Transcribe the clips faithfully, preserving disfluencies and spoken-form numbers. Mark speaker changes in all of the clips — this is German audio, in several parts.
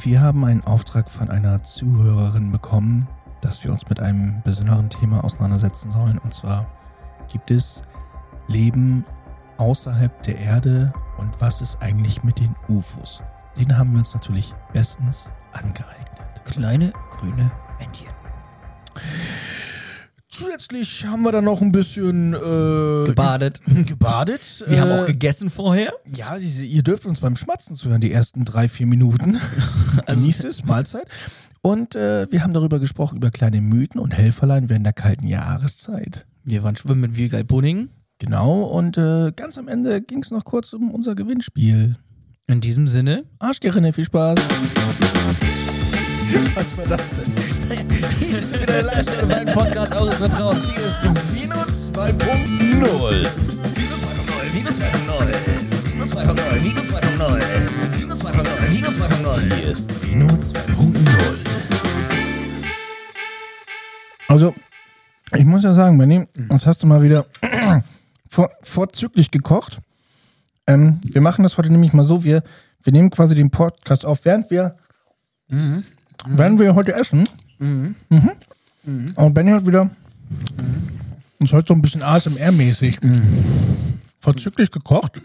Speaker 1: Wir haben einen Auftrag von einer Zuhörerin bekommen, dass wir uns mit einem besonderen Thema auseinandersetzen sollen. Und zwar gibt es Leben außerhalb der Erde und was ist eigentlich mit den U F Os? Den haben wir uns natürlich bestens angeeignet.
Speaker 2: Kleine grüne Männchen.
Speaker 1: Zusätzlich haben wir dann noch ein bisschen äh,
Speaker 2: Gebadet.
Speaker 1: gebadet.
Speaker 2: Wir
Speaker 1: äh,
Speaker 2: haben auch gegessen vorher.
Speaker 1: Ja, diese, ihr dürft uns beim Schmatzen zuhören, die ersten drei, vier Minuten. Genießt es, Mahlzeit. Und äh, wir haben darüber gesprochen, über kleine Mythen und Helferlein während der kalten Jahreszeit.
Speaker 2: Wir waren schwimmen mit Wiegald Pudding.
Speaker 1: Genau, und äh, ganz am Ende ging es noch kurz um unser Gewinnspiel.
Speaker 2: In diesem Sinne.
Speaker 1: Arschgerinne, viel Spaß. Was war das denn? Hier ist wieder der Live-Show beim Podcast eures Vertrauens. Hier ist Vino zwei Punkt null.
Speaker 2: Vino zwei Punkt null, Vino zwei Punkt null, Vino zwei Punkt null, Vino zwei Punkt null, Vino zwei Punkt null, Vino zwei Punkt null.
Speaker 1: Hier ist Vino zwei Punkt null. Also, ich muss ja sagen, Benni, das hast du mal wieder vor, vorzüglich gekocht. Ähm, wir machen das heute nämlich mal so, wir, wir nehmen quasi den Podcast auf, während wir mhm. während wir heute essen. Mhm. Mhm. Mhm. Und Benni hat wieder mhm. uns heute so ein bisschen A S M R-mäßig mhm. vorzüglich gekocht.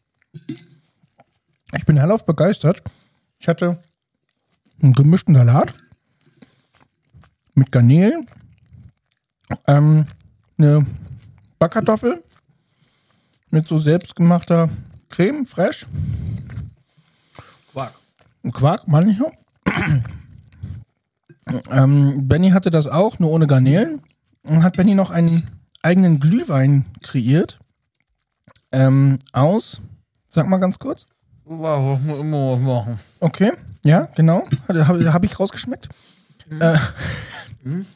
Speaker 1: Ich bin hellauf begeistert. Ich hatte einen gemischten Salat mit Garnelen, ähm, eine Backkartoffel mit so selbstgemachter Creme, fresh.
Speaker 2: Quark.
Speaker 1: Quark, manchmal. ähm, Benni hatte das auch, nur ohne Garnelen. Und hat Benni noch einen eigenen Glühwein kreiert. Ähm, aus, sag mal ganz kurz. Okay, ja, genau. Habe hab ich rausgeschmeckt. Mhm. Äh,
Speaker 2: mhm.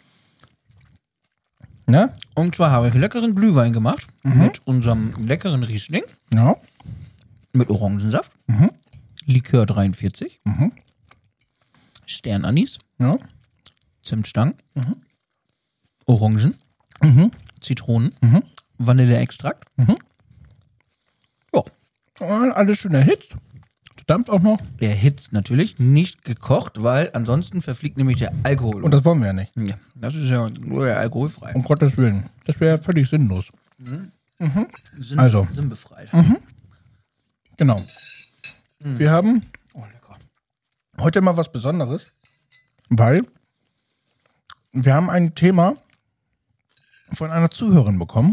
Speaker 1: Na?
Speaker 2: Und zwar habe ich leckeren Glühwein gemacht. Mhm. Mit unserem leckeren Riesling.
Speaker 1: Ja.
Speaker 2: Mit Orangensaft.
Speaker 1: Mhm.
Speaker 2: Likör dreiundvierzig.
Speaker 1: Mhm.
Speaker 2: Sternanis.
Speaker 1: Ja.
Speaker 2: Zimtstangen.
Speaker 1: Mhm.
Speaker 2: Orangen.
Speaker 1: Mhm.
Speaker 2: Zitronen.
Speaker 1: Mhm.
Speaker 2: Vanilleextrakt.
Speaker 1: Mhm.
Speaker 2: Ja.
Speaker 1: Alles schön erhitzt. Der Dampf auch noch.
Speaker 2: Erhitzt natürlich, nicht gekocht, weil ansonsten verfliegt nämlich der Alkohol.
Speaker 1: Und das wollen wir ja nicht.
Speaker 2: Ja, das ist ja nur ja alkoholfrei.
Speaker 1: Um Gottes Willen. Das wäre ja völlig sinnlos.
Speaker 2: Mhm.
Speaker 1: Mhm.
Speaker 2: Sinn,
Speaker 1: Also.
Speaker 2: Sinnbefreit.
Speaker 1: Mhm. Genau.
Speaker 2: Mhm.
Speaker 1: Wir haben
Speaker 2: oh, lecker.
Speaker 1: heute mal was Besonderes, weil wir haben ein Thema von einer Zuhörerin bekommen,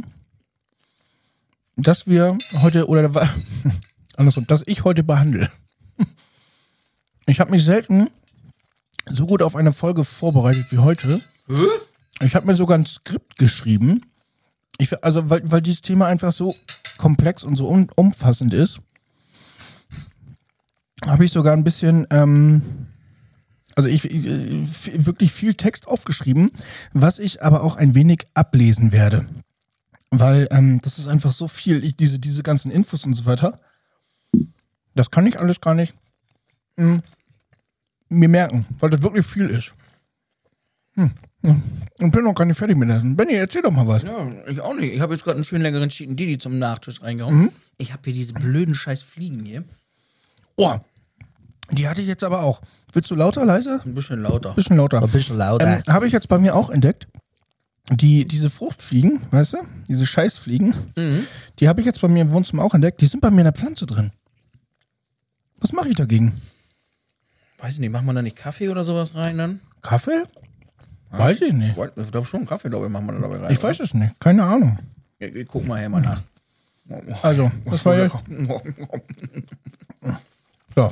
Speaker 1: dass wir heute, oder andersrum, dass ich heute behandle. Ich habe mich selten so gut auf eine Folge vorbereitet wie heute.
Speaker 2: Hä?
Speaker 1: Ich habe mir sogar ein Skript geschrieben. Ich, also, weil, weil dieses Thema einfach so komplex und so um, umfassend ist, habe ich sogar ein bisschen, ähm, also ich, ich wirklich viel Text aufgeschrieben, was ich aber auch ein wenig ablesen werde. Weil ähm, das ist einfach so viel, ich, diese, diese ganzen Infos und so weiter, das kann ich alles gar nicht mh, mir merken, weil das wirklich viel ist. Hm. Und bin noch gar nicht fertig mit Essen. Benni, erzähl doch mal was.
Speaker 2: Ja, ich auch nicht. Ich habe jetzt gerade einen schönen leckeren Cheaten Didi zum Nachtisch reingehauen.
Speaker 1: Mhm.
Speaker 2: Ich habe hier diese blöden scheiß Fliegen hier.
Speaker 1: Oh, die hatte ich jetzt aber auch. Willst du lauter, leiser?
Speaker 2: Ein bisschen lauter.
Speaker 1: Bisschen lauter.
Speaker 2: Ein bisschen lauter.
Speaker 1: Ähm, habe ich jetzt bei mir auch entdeckt. Die, diese Fruchtfliegen, weißt du? Diese Scheißfliegen,
Speaker 2: Mhm.
Speaker 1: die habe ich jetzt bei mir im Wohnzimmer auch entdeckt. Die sind bei mir in der Pflanze drin. Was mache ich dagegen?
Speaker 2: Weiß ich nicht, macht man da nicht Kaffee oder sowas rein dann?
Speaker 1: Kaffee? Weiß ich nicht.
Speaker 2: Ich glaube schon, Kaffee, glaube ich, macht man da dabei rein.
Speaker 1: Ich weiß es nicht. Keine Ahnung.
Speaker 2: Ich, ich guck mal hier mal nach.
Speaker 1: Also, das war jetzt. So.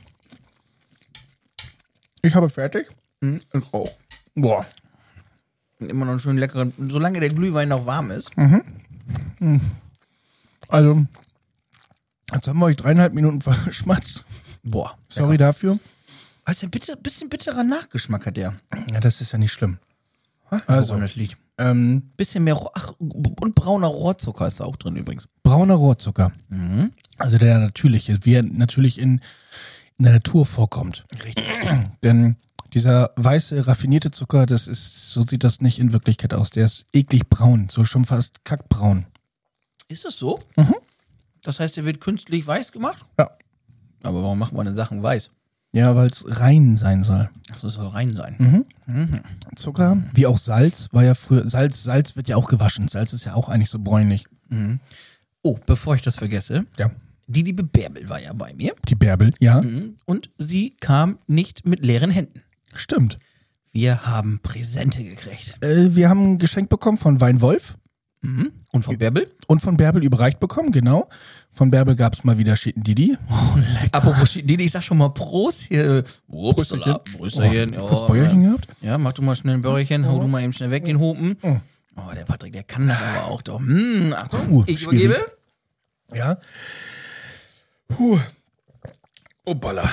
Speaker 1: Ich habe fertig.
Speaker 2: Mhm. Ich auch.
Speaker 1: Boah.
Speaker 2: Immer noch einen schönen leckeren, solange der Glühwein noch warm ist.
Speaker 1: Mhm. Also, jetzt haben wir euch dreieinhalb Minuten verschmatzt.
Speaker 2: Boah.
Speaker 1: Sorry dafür.
Speaker 2: Was ein bitter, bisschen bitterer Nachgeschmack hat der.
Speaker 1: Ja, das ist ja nicht schlimm.
Speaker 2: Also, das liegt.
Speaker 1: Ähm,
Speaker 2: Bisschen mehr, Ro- ach, und brauner Rohrzucker ist da auch drin übrigens.
Speaker 1: brauner Rohrzucker.
Speaker 2: Mhm.
Speaker 1: Also der natürliche, wie er natürlich in, in der Natur vorkommt.
Speaker 2: Richtig.
Speaker 1: Denn dieser weiße, raffinierte Zucker, das ist, so sieht das nicht in Wirklichkeit aus. Der ist eklig braun, so schon fast kackbraun.
Speaker 2: Ist das so?
Speaker 1: Mhm.
Speaker 2: Das heißt, der wird künstlich weiß gemacht?
Speaker 1: Ja.
Speaker 2: Aber warum macht man denn Sachen weiß?
Speaker 1: Ja, weil es rein sein soll.
Speaker 3: Ach, das soll rein sein.
Speaker 1: Mhm.
Speaker 3: Mhm.
Speaker 1: Zucker, wie auch Salz, war ja früher, Salz, Salz wird ja auch gewaschen. Salz ist ja auch eigentlich so bräunlich.
Speaker 3: Mhm. Oh, bevor ich das vergesse,
Speaker 1: Ja.
Speaker 3: die liebe Bärbel war ja bei mir.
Speaker 1: Die Bärbel, ja.
Speaker 3: Mhm. Und sie kam nicht mit leeren Händen.
Speaker 1: Stimmt.
Speaker 3: Wir haben Präsente gekriegt.
Speaker 1: Äh, wir haben ein Geschenk bekommen von Weinwolf
Speaker 3: Mhm. Und von Bärbel?
Speaker 1: und von Bärbel überreicht bekommen, genau. Von Bärbel gab es mal wieder Schittendidi.
Speaker 3: Apropos Didi, ich sag schon mal Prost hier.
Speaker 1: Prösterchen.
Speaker 3: Prösterchen.
Speaker 1: Oh, kurz Bäuerchen gehabt?
Speaker 3: Ja, mach du mal schnell ein Bäuerchen, hau du mal eben schnell weg den Hupen.
Speaker 1: Oh.
Speaker 3: Oh, der Patrick, der kann das aber auch doch. Hm, Achtung,
Speaker 1: Puh,
Speaker 3: ich
Speaker 1: schwierig.
Speaker 3: übergebe.
Speaker 1: Ja. Puh. Oh, Baller.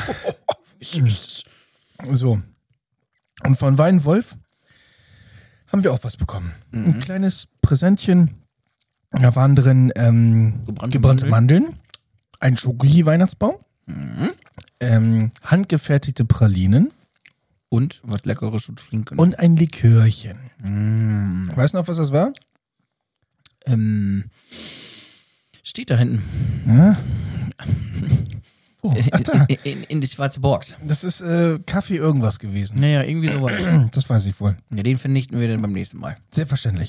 Speaker 1: So. Und von Weinwolf haben wir auch was bekommen.
Speaker 3: Mhm.
Speaker 1: Ein kleines Präsentchen. Da waren drin ähm,
Speaker 3: Gebrannte
Speaker 1: gebrannte Mandeln, ein Schoki-Weihnachtsbaum,
Speaker 3: Mhm.
Speaker 1: ähm, handgefertigte Pralinen
Speaker 3: Und was Leckeres zu trinken.
Speaker 1: und ein Likörchen.
Speaker 3: Mm.
Speaker 1: Weißt du noch, was das war?
Speaker 3: Ähm, steht da hinten.
Speaker 1: Ja. Oh, ach da.
Speaker 3: In, in, in die schwarze Box.
Speaker 1: Das ist äh, Kaffee irgendwas gewesen.
Speaker 3: Naja, irgendwie so war das.
Speaker 1: Das weiß ich wohl.
Speaker 3: Ja, den vernichten wir dann beim nächsten Mal.
Speaker 1: Selbstverständlich.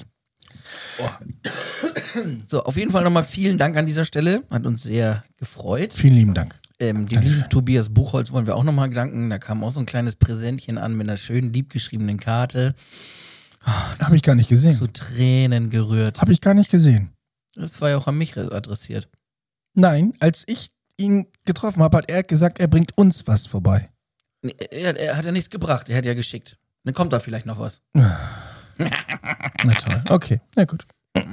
Speaker 3: So, auf jeden Fall nochmal vielen Dank an dieser Stelle. Hat uns sehr gefreut.
Speaker 1: Vielen lieben Dank.
Speaker 3: Ähm, dem lieben Tobias Buchholz wollen wir auch nochmal danken. Da kam auch so ein kleines Präsentchen an mit einer schönen, liebgeschriebenen Karte.
Speaker 1: Habe ich gar nicht gesehen.
Speaker 3: Zu Tränen gerührt.
Speaker 1: Habe ich gar nicht gesehen.
Speaker 3: Das war ja auch an mich adressiert.
Speaker 1: Nein, als ich ihn getroffen habe, hat er gesagt, er bringt uns was vorbei.
Speaker 3: Nee, Er, er hat ja nichts gebracht, er hat ja geschickt. Dann kommt da vielleicht noch was.
Speaker 1: Na toll. Okay, na gut.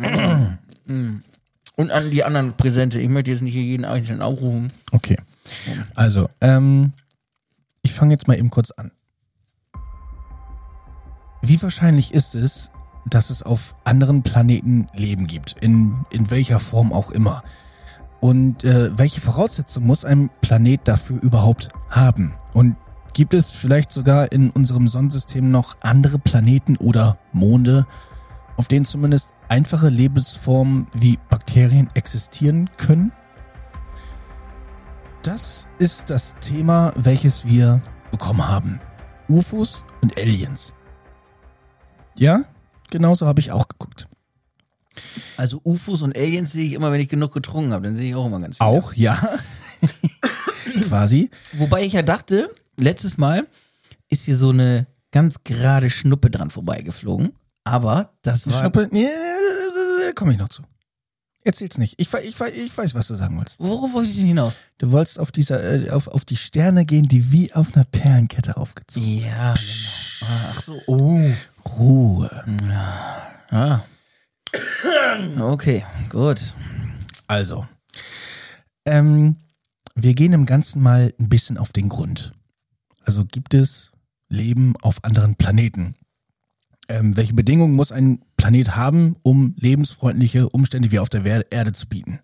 Speaker 3: Und an die anderen Präsente. Ich möchte jetzt nicht hier jeden einzelnen aufrufen.
Speaker 1: Okay. Also, ähm, ich fange jetzt mal eben kurz an. Wie wahrscheinlich ist es, dass es auf anderen Planeten Leben gibt? In, in welcher Form auch immer. Und äh, welche Voraussetzungen muss ein Planet dafür überhaupt haben? Und gibt es vielleicht sogar in unserem Sonnensystem noch andere Planeten oder Monde, auf denen zumindest einfache Lebensformen wie Bakterien existieren können? Das ist das Thema, welches wir bekommen haben. U F Os und Aliens. Ja, genauso habe ich auch geguckt.
Speaker 3: Also U F Os und Aliens sehe ich immer, wenn ich genug getrunken habe. Dann sehe ich auch immer ganz viel.
Speaker 1: Auch, ja. Quasi.
Speaker 3: Wobei ich ja dachte, letztes Mal ist hier so eine ganz gerade Schnuppe dran vorbeigeflogen. Aber das war...
Speaker 1: Schnuppe, nee, da komme ich noch zu. Erzähl's nicht. Ich, ich, ich weiß, was du sagen wolltst.
Speaker 3: Worauf wollte ich denn hinaus?
Speaker 1: Du wolltest auf, dieser, äh, auf, auf die Sterne gehen, die wie auf einer Perlenkette aufgezogen sind.
Speaker 3: Ja, genau. Ach so, oh.
Speaker 1: Ruhe.
Speaker 3: Ah. Okay, gut.
Speaker 1: Also, ähm, wir gehen im Ganzen mal ein bisschen auf den Grund. Also gibt es Leben auf anderen Planeten? Ähm, welche Bedingungen muss ein Planet haben, um lebensfreundliche Umstände wie auf der Wer- Erde zu bieten?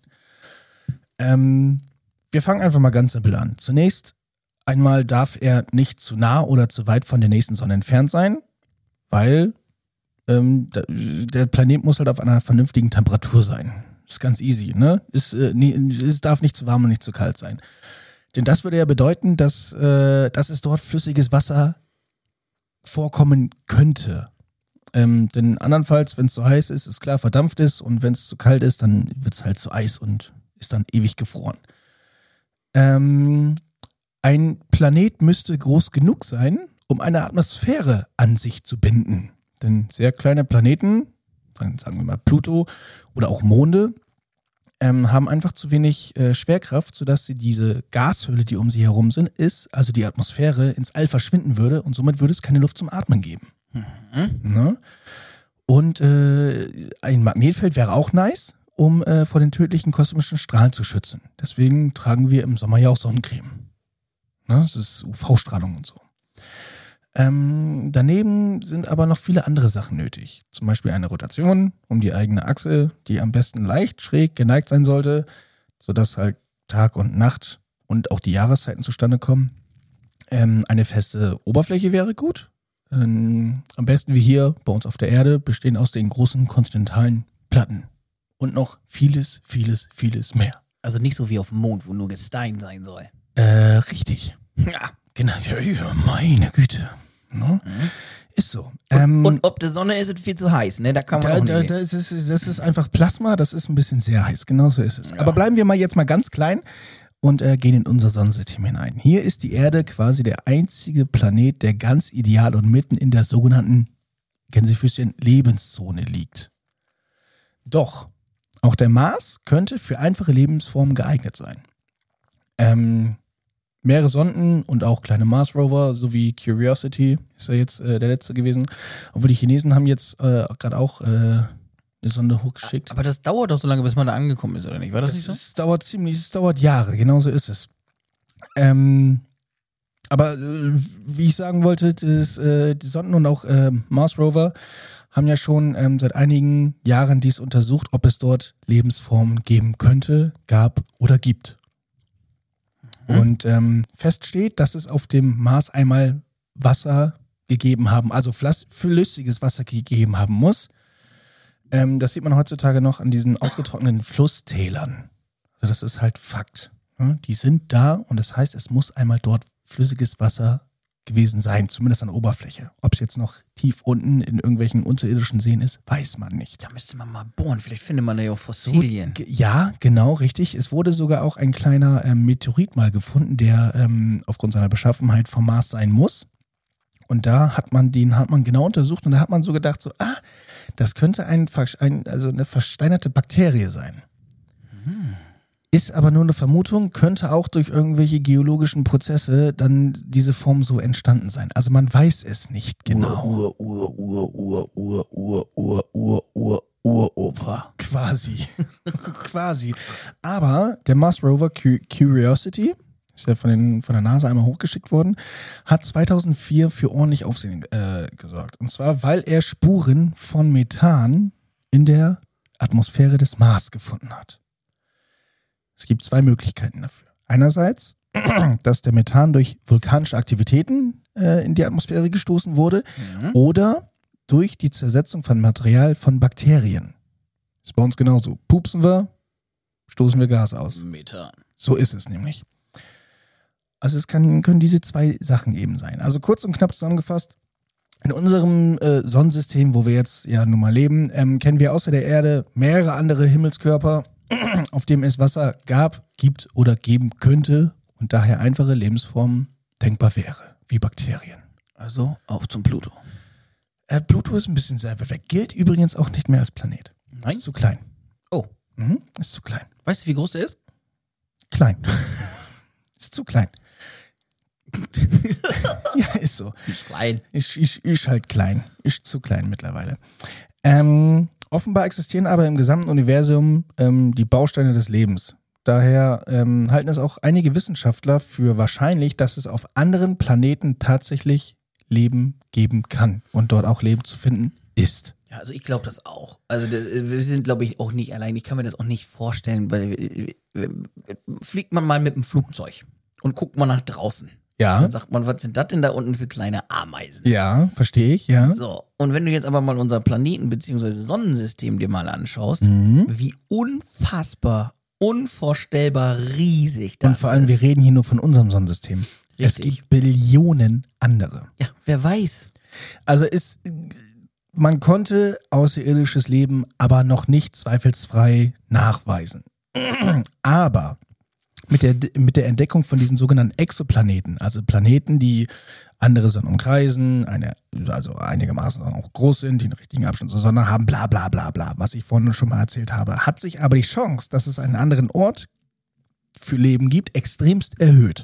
Speaker 1: Ähm, wir fangen einfach mal ganz simpel an. Zunächst einmal darf er nicht zu nah oder zu weit von der nächsten Sonne entfernt sein, weil ähm, da- der Planet muss halt auf einer vernünftigen Temperatur sein. Ist ganz easy, ne? Ist, äh, nie, es darf nicht zu warm und nicht zu kalt sein. Denn das würde ja bedeuten, dass, äh, dass es dort flüssiges Wasser vorkommen könnte. Ähm, denn andernfalls, wenn es zu heiß ist, ist klar, verdampft es, und wenn es zu kalt ist, dann wird es halt zu Eis und ist dann ewig gefroren. Ähm, ein Planet müsste groß genug sein, um eine Atmosphäre an sich zu binden. Denn sehr kleine Planeten, sagen wir mal Pluto oder auch Monde, ähm, haben einfach zu wenig äh, Schwerkraft, sodass sie diese Gashülle, die um sie herum sind, ist, also die Atmosphäre, ins All verschwinden würde, und somit würde es keine Luft zum Atmen geben. Mhm. Ne? Und äh, ein Magnetfeld wäre auch nice, um äh, vor den tödlichen kosmischen Strahlen zu schützen. Deswegen tragen wir im Sommer ja auch Sonnencreme. Ne? Das ist U V-Strahlung und so. Ähm, daneben sind aber noch viele andere Sachen nötig. Zum Beispiel eine Rotation um die eigene Achse, die am besten leicht schräg geneigt sein sollte, sodass halt Tag und Nacht und auch die Jahreszeiten zustande kommen. Ähm, eine feste Oberfläche wäre gut. Ähm, am besten wie hier bei uns auf der Erde, bestehen aus den großen kontinentalen Platten. Und noch vieles, vieles, vieles mehr.
Speaker 3: Also nicht so wie auf dem Mond, wo nur Gestein sein soll.
Speaker 1: Äh, richtig.
Speaker 3: Ja.
Speaker 1: Genau, ja, ja, meine Güte. Ne? Mhm. Ist so. Ähm,
Speaker 3: Und ob der Sonne ist es viel zu heiß, ne? Da kann man
Speaker 1: da,
Speaker 3: auch
Speaker 1: da,
Speaker 3: nicht.
Speaker 1: das, ist, das ist einfach Plasma, das ist ein bisschen sehr heiß, genau so ist es. Ja. Aber bleiben wir mal jetzt mal ganz klein und äh, gehen in unser Sonnensystem hinein. Hier ist die Erde quasi der einzige Planet, der ganz ideal und mitten in der sogenannten, Gänsefüßchen, Lebenszone liegt. Doch, auch der Mars könnte für einfache Lebensformen geeignet sein. Ähm, mehrere Sonden und auch kleine Mars-Rover sowie Curiosity ist ja jetzt äh, der letzte gewesen. Obwohl die Chinesen haben jetzt äh, gerade auch äh, eine Sonde hochgeschickt.
Speaker 3: Aber das dauert doch so lange, bis man da angekommen ist, oder nicht? War das, das nicht so?
Speaker 1: Es dauert ziemlich, es dauert Jahre, genau so ist es. Ähm, aber äh, wie ich sagen wollte, das, äh, die Sonden und auch äh, Mars-Rover haben ja schon ähm, seit einigen Jahren dies untersucht, ob es dort Lebensformen geben könnte, gab oder gibt. Mhm. Und ähm, fest steht, dass es auf dem Mars einmal Wasser gegeben haben, also flüssiges Wasser gegeben haben muss. Ähm, das sieht man heutzutage noch an diesen ausgetrockneten Flusstälern. Also das ist halt Fakt. Ne? Die sind da und das heißt, es muss einmal dort flüssiges Wasser gewesen sein, zumindest an der Oberfläche. Ob es jetzt noch tief unten in irgendwelchen unterirdischen Seen ist, weiß man nicht.
Speaker 3: Da müsste man mal bohren, vielleicht findet man da ja auch Fossilien.
Speaker 1: So, ja, genau, richtig. Es wurde sogar auch ein kleiner ähm, Meteorit mal gefunden, der ähm, aufgrund seiner Beschaffenheit vom Mars sein muss. Und da hat man den hat man genau untersucht und da hat man so gedacht, so, ah, das könnte ein, ein, also eine versteinerte Bakterie sein. Hm. Ist aber nur eine Vermutung, könnte auch durch irgendwelche geologischen Prozesse dann diese Form so entstanden sein. Also man weiß es nicht genau.
Speaker 3: Ur, Ur, Ur, Ur, Ur, Ur, Ur, Ur, Ur, Uropa.
Speaker 1: Quasi. Quasi. Aber der Mars Rover Curiosity, ist ja von, den, von der NASA einmal hochgeschickt worden, hat zweitausendvier für ordentlich Aufsehen äh, gesorgt. Und zwar, weil er Spuren von Methan in der Atmosphäre des Mars gefunden hat. Es gibt zwei Möglichkeiten dafür. Einerseits, dass der Methan durch vulkanische Aktivitäten äh, in die Atmosphäre gestoßen wurde, mhm. oder durch die Zersetzung von Material von Bakterien. Ist bei uns genauso. Pupsen wir, stoßen wir Gas aus.
Speaker 3: Methan.
Speaker 1: So ist es nämlich. Also es kann, können diese zwei Sachen eben sein. Also kurz und knapp zusammengefasst, in unserem äh, Sonnensystem, wo wir jetzt ja nun mal leben, ähm, kennen wir außer der Erde mehrere andere Himmelskörper, auf dem es Wasser gab, gibt oder geben könnte und daher einfache Lebensformen denkbar wäre, wie Bakterien.
Speaker 3: Also auf zum Pluto.
Speaker 1: Äh, Pluto ist ein bisschen sehr weit weg. Gilt übrigens auch nicht mehr als Planet.
Speaker 3: Nein?
Speaker 1: Ist zu klein.
Speaker 3: Oh.
Speaker 1: Mhm, ist zu klein.
Speaker 3: Weißt du, wie groß der ist?
Speaker 1: Klein. Ist zu klein. Ja, ist so.
Speaker 3: Ist klein.
Speaker 1: Ist, ist, ist halt klein. Ist zu klein mittlerweile. Ähm... Offenbar existieren aber im gesamten Universum ähm, die Bausteine des Lebens. Daher ähm, halten es auch einige Wissenschaftler für wahrscheinlich, dass es auf anderen Planeten tatsächlich Leben geben kann und dort auch Leben zu finden ist.
Speaker 3: Ja, also ich glaube das auch. Also wir sind, glaube ich, auch nicht allein. Ich kann mir das auch nicht vorstellen, weil fliegt man mal mit dem Flugzeug und guckt mal nach draußen.
Speaker 1: Ja.
Speaker 3: Dann sagt man, was sind das denn da unten für kleine Ameisen?
Speaker 1: Ja, verstehe ich, ja.
Speaker 3: So, und wenn du jetzt aber mal unser Planeten- bzw. Sonnensystem dir mal anschaust,
Speaker 1: Mhm.
Speaker 3: wie unfassbar, unvorstellbar riesig das ist.
Speaker 1: Und vor allem,
Speaker 3: ist.
Speaker 1: wir reden hier nur von unserem Sonnensystem. Es
Speaker 3: Richtig.
Speaker 1: gibt Billionen andere.
Speaker 3: Ja, wer weiß.
Speaker 1: Also ist, man konnte außerirdisches Leben aber noch nicht zweifelsfrei nachweisen. Aber mit der, mit der Entdeckung von diesen sogenannten Exoplaneten, also Planeten, die andere Sonnen umkreisen, eine, also einigermaßen auch groß sind, die einen richtigen Abstand zur Sonne haben, bla bla bla bla, was ich vorhin schon mal erzählt habe, hat sich aber die Chance, dass es einen anderen Ort für Leben gibt, extremst erhöht.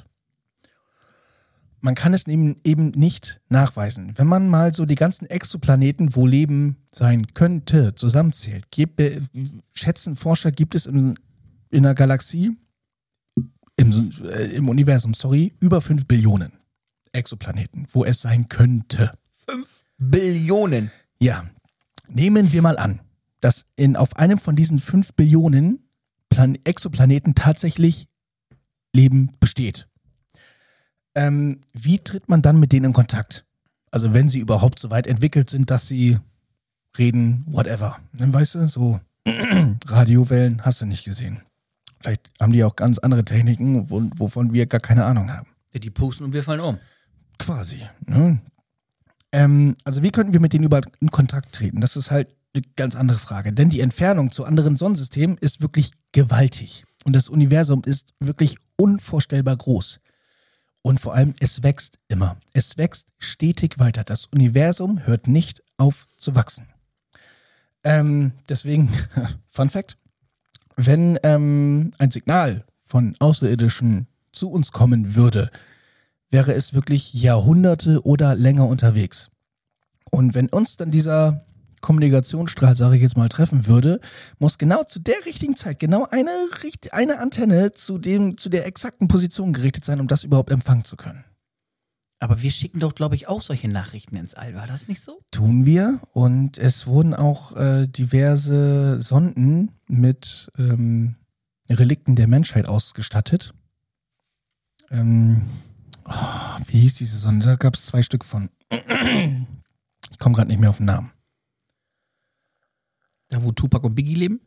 Speaker 1: Man kann es eben, eben nicht nachweisen. Wenn man mal so die ganzen Exoplaneten, wo Leben sein könnte, zusammenzählt, gibt, äh, schätzen Forscher, gibt es in, in der Galaxie, im, äh, im Universum, sorry, über fünf Billionen Exoplaneten, wo es sein könnte.
Speaker 3: fünf Billionen?
Speaker 1: Ja. Nehmen wir mal an, dass in, auf einem von diesen fünf Billionen Plan- Exoplaneten tatsächlich Leben besteht. Ähm, wie tritt man dann mit denen in Kontakt? Also wenn sie überhaupt so weit entwickelt sind, dass sie reden, whatever. Dann weißt du, so Radiowellen hast du nicht gesehen. Vielleicht haben die auch ganz andere Techniken, wo, wovon wir gar keine Ahnung haben.
Speaker 3: Die pusten und wir fallen um.
Speaker 1: Quasi. Ne? Ähm, also wie könnten wir mit denen überhaupt in Kontakt treten? Das ist halt eine ganz andere Frage. Denn die Entfernung zu anderen Sonnensystemen ist wirklich gewaltig. Und das Universum ist wirklich unvorstellbar groß. Und vor allem, es wächst immer. Es wächst stetig weiter. Das Universum hört nicht auf zu wachsen. Ähm, deswegen, Fun Fact, wenn ähm, ein Signal von Außerirdischen zu uns kommen würde, wäre es wirklich Jahrhunderte oder länger unterwegs. Und wenn uns dann dieser Kommunikationsstrahl, sage ich jetzt mal, treffen würde, muss genau zu der richtigen Zeit genau eine, eine Antenne zu, dem, zu der exakten Position gerichtet sein, um das überhaupt empfangen zu können.
Speaker 3: Aber wir schicken doch, glaube ich, auch solche Nachrichten ins All. War das nicht so?
Speaker 1: Tun wir. Und es wurden auch äh, diverse Sonden mit ähm, Relikten der Menschheit ausgestattet. Ähm, oh, wie hieß diese Sonde? Da gab es zwei Stück von. Ich komme gerade nicht mehr auf den Namen.
Speaker 3: Da, wo Tupac und Biggie leben?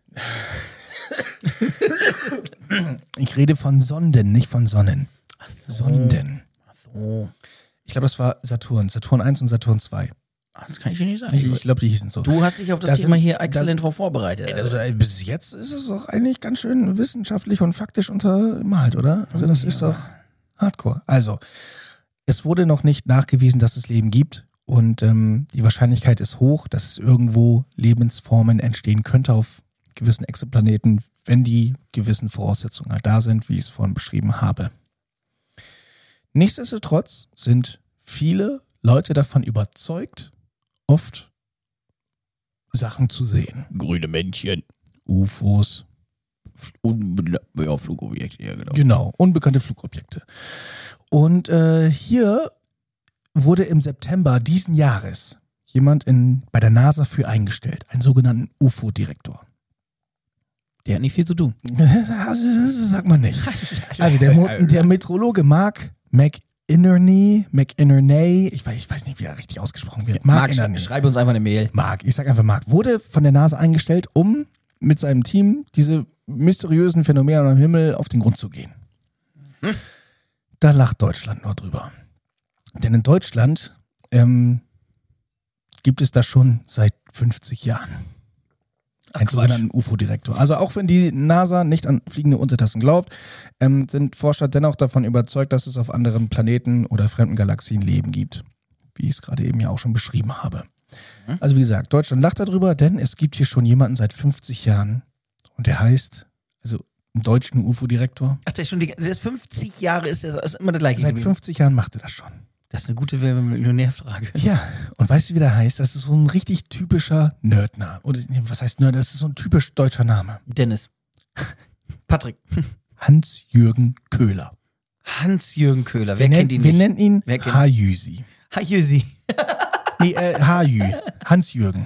Speaker 1: Ich rede von Sonden, nicht von Sonnen.
Speaker 3: Ach so.
Speaker 1: Sonden.
Speaker 3: Ach so.
Speaker 1: Ich glaube, das war Saturn. Saturn eins und Saturn zwei.
Speaker 3: Ach, das kann ich dir nicht sagen.
Speaker 1: Ich, ich glaube, die hießen so.
Speaker 3: Du hast dich auf das
Speaker 1: Da
Speaker 3: Thema
Speaker 1: sind-
Speaker 3: hier
Speaker 1: da-
Speaker 3: exzellent drauf vorbereitet.
Speaker 1: Also, ey, bis jetzt ist es doch eigentlich ganz schön wissenschaftlich und faktisch untermalt, oder? Also das ist doch hardcore. Also, es wurde noch nicht nachgewiesen, dass es Leben gibt. Und ähm, die Wahrscheinlichkeit ist hoch, dass es irgendwo Lebensformen entstehen könnte auf gewissen Exoplaneten, wenn die gewissen Voraussetzungen halt da sind, wie ich es vorhin beschrieben habe. Nichtsdestotrotz sind viele Leute davon überzeugt, oft Sachen zu sehen.
Speaker 3: grüne Männchen.
Speaker 1: U F Os.
Speaker 3: Ja, Flugobjekte, ja, genau.
Speaker 1: Genau, unbekannte Flugobjekte. Und äh, hier wurde im September diesen Jahres jemand in, bei der NASA für eingestellt, einen sogenannten U F O-Direktor.
Speaker 3: Der hat nicht viel zu tun.
Speaker 1: Sagt man nicht. Also der, Mo- der Meteorologe Mark McInerney, McInerney, ich weiß, ich weiß nicht, wie er richtig ausgesprochen wird. Mark,
Speaker 3: Marc,
Speaker 1: Inerney.
Speaker 3: schreib uns einfach eine Mail.
Speaker 1: Mark, ich sag einfach Mark, wurde von der NASA eingestellt, um mit seinem Team diese mysteriösen Phänomene am Himmel auf den Grund zu gehen.
Speaker 3: Hm?
Speaker 1: Da lacht Deutschland nur drüber. Denn in Deutschland ähm, gibt es das schon seit fünfzig Jahren. Einen
Speaker 3: Quatsch.
Speaker 1: sogenannten U F O-Direktor. Also auch wenn die NASA nicht an fliegende Untertassen glaubt, ähm, sind Forscher dennoch davon überzeugt, dass es auf anderen Planeten oder fremden Galaxien Leben gibt. Wie ich es gerade eben ja auch schon beschrieben habe.
Speaker 3: Mhm.
Speaker 1: Also wie gesagt, Deutschland lacht darüber, denn es gibt hier schon jemanden seit fünfzig Jahren und der heißt, also einen deutschen U F O-Direktor.
Speaker 3: Ach, der ist schon die, der ist fünfzig Jahre, ist, der, ist immer der gleiche.
Speaker 1: Seit
Speaker 3: gewesen.
Speaker 1: fünfzig Jahren macht er das schon.
Speaker 3: Das ist eine gute Millionärfrage.
Speaker 1: Ja, und weißt du, wie der heißt? Das ist so ein richtig typischer Nerdname. Oder nee, was heißt Nerd? Das ist so ein typisch deutscher Name.
Speaker 3: Dennis. Patrick.
Speaker 1: Hans-Jürgen Köhler.
Speaker 3: Hans-Jürgen Köhler.
Speaker 1: Wir,
Speaker 3: Wer
Speaker 1: nennen,
Speaker 3: kennt ihn
Speaker 1: wir
Speaker 3: nicht?
Speaker 1: nennen ihn
Speaker 3: Wer kennt-
Speaker 1: Hajüsi.
Speaker 3: Hi, Jösi.
Speaker 1: Nee, äh, Hajü. Hans-Jürgen.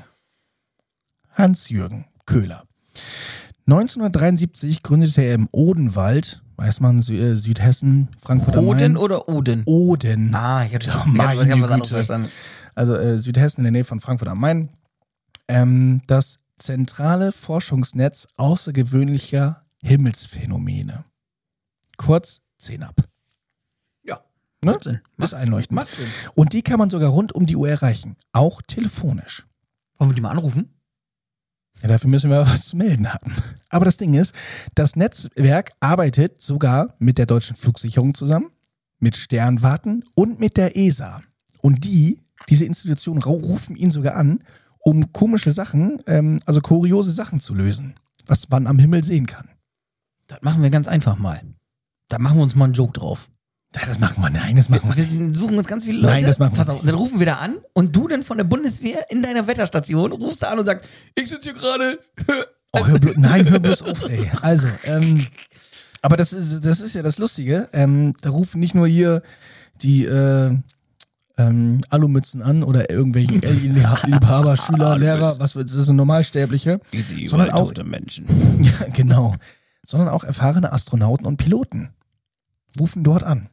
Speaker 1: Hans-Jürgen Köhler. neunzehnhundertdreiundsiebzig gründete er im Odenwald, weiß man, Sü äh, Südhessen, Frankfurt am Main.
Speaker 3: Oden oder Oden?
Speaker 1: Oden.
Speaker 3: Ah, ich hatte
Speaker 1: Oh,
Speaker 3: ich
Speaker 1: meine
Speaker 3: hab, ich hab was anderes
Speaker 1: Güte.
Speaker 3: verstanden.
Speaker 1: Also äh, Südhessen in der Nähe von Frankfurt am Main. Ähm, das zentrale Forschungsnetz außergewöhnlicher Himmelsphänomene. Kurz zehn ab.
Speaker 3: Ja.
Speaker 1: Ne?
Speaker 3: Macht Sinn.
Speaker 1: Ist einleuchtend.
Speaker 3: Macht Sinn.
Speaker 1: Und die kann man sogar rund um die Uhr erreichen. Auch telefonisch.
Speaker 3: Wollen wir die mal anrufen?
Speaker 1: Ja, dafür müssen wir was zu melden haben. Aber das Ding ist, das Netzwerk arbeitet sogar mit der Deutschen Flugsicherung zusammen, mit Sternwarten und mit der E S A. Und die, diese Institutionen rau- rufen ihn sogar an, um komische Sachen, ähm, also kuriose Sachen zu lösen, was man am Himmel sehen kann.
Speaker 3: Das machen wir ganz einfach mal. Da machen wir uns mal einen Joke drauf.
Speaker 1: Ja, das machen wir, nein, das machen wir nicht.
Speaker 3: Wir suchen uns ganz viele Leute.
Speaker 1: Nein, das machen wir
Speaker 3: Pass auf, dann rufen wir da an und du dann von der Bundeswehr in deiner Wetterstation rufst da an und sagst, ich sitze hier gerade.
Speaker 1: Oh, hör bloß, nein, hör bloß auf, ey. Also, ähm, aber das ist, das ist ja das Lustige. Ähm, da rufen nicht nur hier die äh, ähm, Alumützen an oder irgendwelche Liebhaber, Schüler, Lehrer, was wird, das sind Normalsterbliche, sondern auch,
Speaker 3: Menschen.
Speaker 1: ja, genau, sondern auch erfahrene Astronauten und Piloten rufen dort an.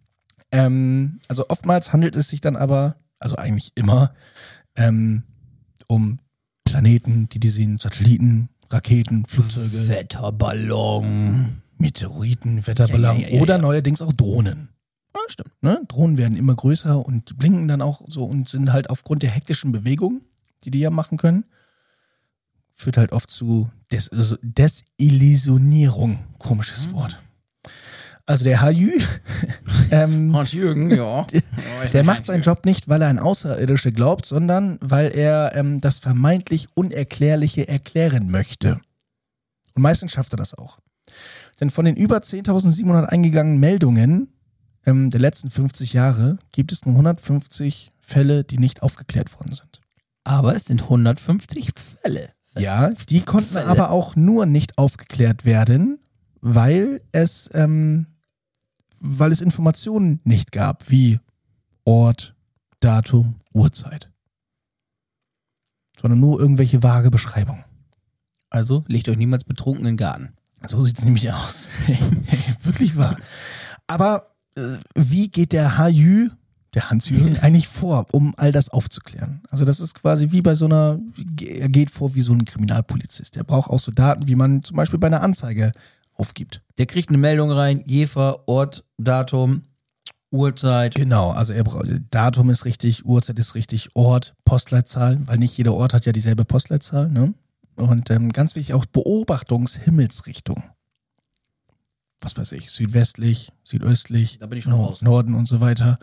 Speaker 1: Ähm, also oftmals handelt es sich dann aber, also eigentlich immer, ähm, um Planeten, die die sehen, Satelliten, Raketen, Flugzeuge,
Speaker 3: Wetterballon.
Speaker 1: Meteoriten, Wetterballon
Speaker 3: Ja, ja, ja, ja,
Speaker 1: oder
Speaker 3: ja.
Speaker 1: neuerdings auch Drohnen.
Speaker 3: Ja, stimmt.
Speaker 1: Ne? Drohnen werden immer größer und die blinken dann auch so und sind halt aufgrund der hektischen Bewegung, die die ja machen können, führt halt oft zu Des- also Desillusionierung. Komisches mhm. Wort. Also der Hajü, ähm,
Speaker 3: Hans-Jürgen, ja.
Speaker 1: der macht seinen Job nicht, weil er an Außerirdische glaubt, sondern weil er ähm, das vermeintlich Unerklärliche erklären möchte. Und meistens schafft er das auch. Denn von den über zehntausendsiebenhundert eingegangenen Meldungen ähm, der letzten fünfzig Jahre gibt es nur hundertfünfzig Fälle, die nicht aufgeklärt worden sind.
Speaker 3: Aber es sind hundertfünfzig Fälle.
Speaker 1: Ja, die konnten
Speaker 3: Fälle.
Speaker 1: aber auch nur nicht aufgeklärt werden, weil es, ähm, weil es Informationen nicht gab, wie Ort, Datum, Uhrzeit. Sondern nur irgendwelche vage Beschreibungen.
Speaker 3: Also legt euch niemals betrunken in den Garten.
Speaker 1: So sieht es nämlich aus. Wirklich wahr. Aber äh, wie geht der Hajü, der Hans-Jürgen, eigentlich vor, um all das aufzuklären? Also das ist quasi wie bei so einer, er geht vor wie so ein Kriminalpolizist. Der braucht auch so Daten, wie man zum Beispiel bei einer Anzeige aufgibt.
Speaker 3: Der kriegt eine Meldung rein, Jefer, Ort, Datum, Uhrzeit.
Speaker 1: Genau, also er braucht, Datum ist richtig, Uhrzeit ist richtig, Ort, Postleitzahl, weil nicht jeder Ort hat ja dieselbe Postleitzahl, ne? Und ähm, ganz wichtig auch Beobachtungshimmelsrichtung. Was weiß ich, südwestlich, südöstlich,
Speaker 3: Da bin ich schon
Speaker 1: Nord-
Speaker 3: raus.
Speaker 1: Norden und so weiter.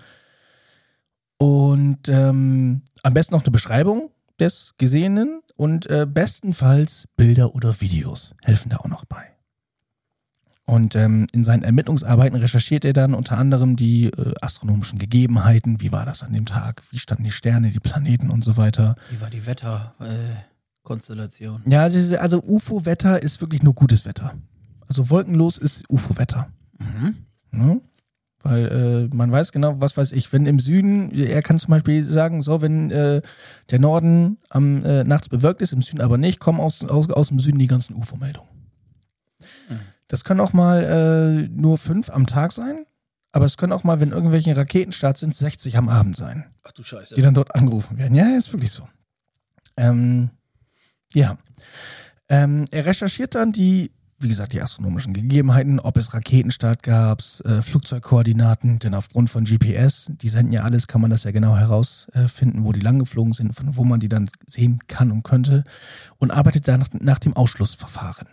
Speaker 1: Und ähm, am besten noch eine Beschreibung des Gesehenen und äh, bestenfalls Bilder oder Videos helfen da auch noch bei. Und ähm, in seinen Ermittlungsarbeiten recherchiert er dann unter anderem die äh, astronomischen Gegebenheiten. Wie war das an dem Tag? Wie standen die Sterne, die Planeten und so weiter?
Speaker 3: Wie war die Wetterkonstellation?
Speaker 1: Ja, also, also U F O-Wetter ist wirklich nur gutes Wetter. Also wolkenlos ist U F O-Wetter.
Speaker 3: Mhm.
Speaker 1: Ne? Weil äh, man weiß genau, was weiß ich, wenn im Süden, er kann zum Beispiel sagen, so, wenn äh, der Norden am äh, nachts bewölkt ist, im Süden aber nicht, kommen aus, aus, aus dem Süden die ganzen U F O-Meldungen.
Speaker 3: Mhm.
Speaker 1: Das können auch mal äh, nur fünf am Tag sein, aber es können auch mal, wenn irgendwelche Raketenstart sind, sechzig am Abend sein,
Speaker 3: Ach du Scheiße.
Speaker 1: die dann dort angerufen werden. Ja, ist wirklich so. Ähm, ja. Ähm, er recherchiert dann die, wie gesagt, die astronomischen Gegebenheiten, ob es Raketenstart gab, äh, Flugzeugkoordinaten, denn aufgrund von G P S, die senden ja alles, kann man das ja genau herausfinden, wo die langgeflogen sind, von wo man die dann sehen kann und könnte, und arbeitet dann nach, nach dem Ausschlussverfahren.